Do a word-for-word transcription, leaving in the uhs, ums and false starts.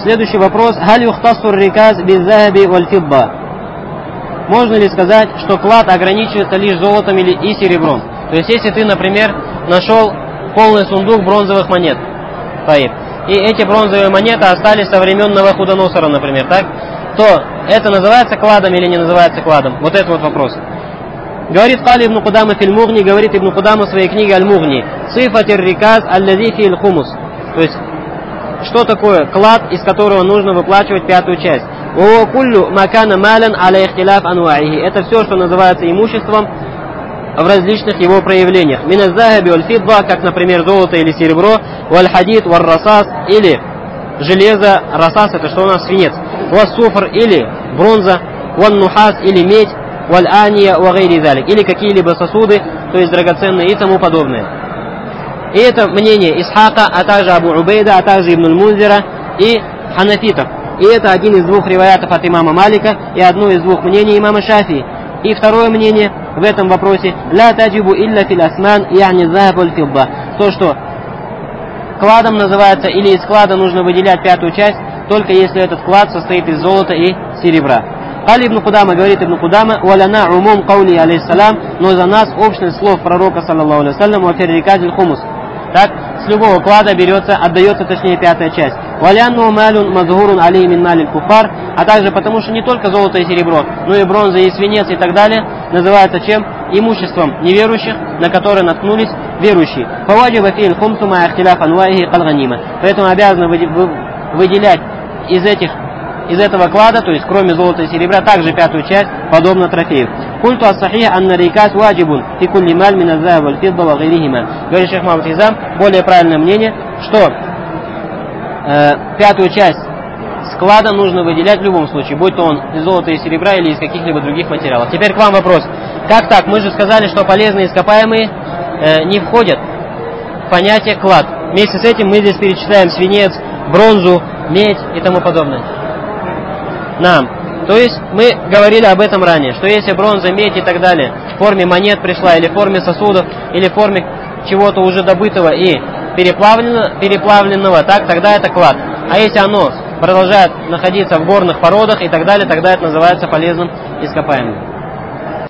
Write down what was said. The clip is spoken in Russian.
Следующий вопрос. Халь юхтасур риказ беззахаби валь фидда. Можно ли сказать, что клад ограничивается лишь золотом или и серебром? То есть, если ты, например, нашел полный сундук бронзовых монет, и эти бронзовые монеты остались со времен Навуходоносора, например, так, то это называется кладом или не называется кладом? Вот это вот вопрос. Говорит Кали ибн Кудама филь Мугни, говорит ибн Кудама в своей книге Аль-Мугни, цифатир риказ аллази фил хумус. То есть, что такое клад, из которого нужно выплачивать пятую часть? О куллю макана малан аля ихтиляф анваихи. Это все, что называется имуществом в различных его проявлениях. Мин аззахаби валь фидда, как, например, золото или серебро, валь хадид валь расас, или железо, расас, это что у нас, свинец, валь суфр, или бронза, валь нухас, или медь, валь ания ва гайри залик, или какие-либо сосуды, то есть драгоценные и тому подобное. И это мнение Исхака, а также Абу Убейда, а также Ибн Аль-Мунзира и ханафитов. И это один из двух риваятов от имама Малика и одно из двух мнений имама Шафии. И второе мнение в этом вопросе «Ла таджибу илля фил асман яни захаб валь фидда». То, что кладом называется или из клада нужно выделять пятую часть, только если этот клад состоит из золота и серебра. Кали ибн Кудама, говорит ибн Кудама, «Валяна умум каули алейхиссалям», но за нас общность слов пророка, саллаллаху алейхи вассалям, «Ва фиррикадиль хумус». Так, с любого клада берется, отдается, точнее, пятая часть. «Валянну малюн мазгурун алей мин малиль куфар», а также потому, что не только золото и серебро, но и бронза, и свинец, и так далее, называется чем? Имуществом неверующих, на которые наткнулись верующие. «Фаваджиба фил хумсу ма ихтиляф анваихи калганима». Поэтому обязаны выделять из этих из этого клада, то есть кроме золота и серебра, также пятую часть, подобно трофею. Культу ас-сахих анна риказ ваджибун фи кулли маль мин аззахаб валь фидда ва гайрихима. Говорит шейх Мухаммад Хизам, более правильное мнение, что э, пятую часть склада нужно выделять в любом случае, будь то он из золота и серебра или из каких-либо других материалов. Теперь к вам вопрос. Как так? Мы же сказали, что полезные ископаемые э, не входят в понятие клад. Вместе с этим мы здесь перечисляем свинец, бронзу, медь и тому подобное. Нам. То есть мы говорили об этом ранее, что если бронза, медь и так далее в форме монет пришла, или в форме сосудов, или в форме чего-то уже добытого и переплавленного, переплавленного, так, тогда это клад. А если оно продолжает находиться в горных породах и так далее, тогда это называется полезным ископаемым.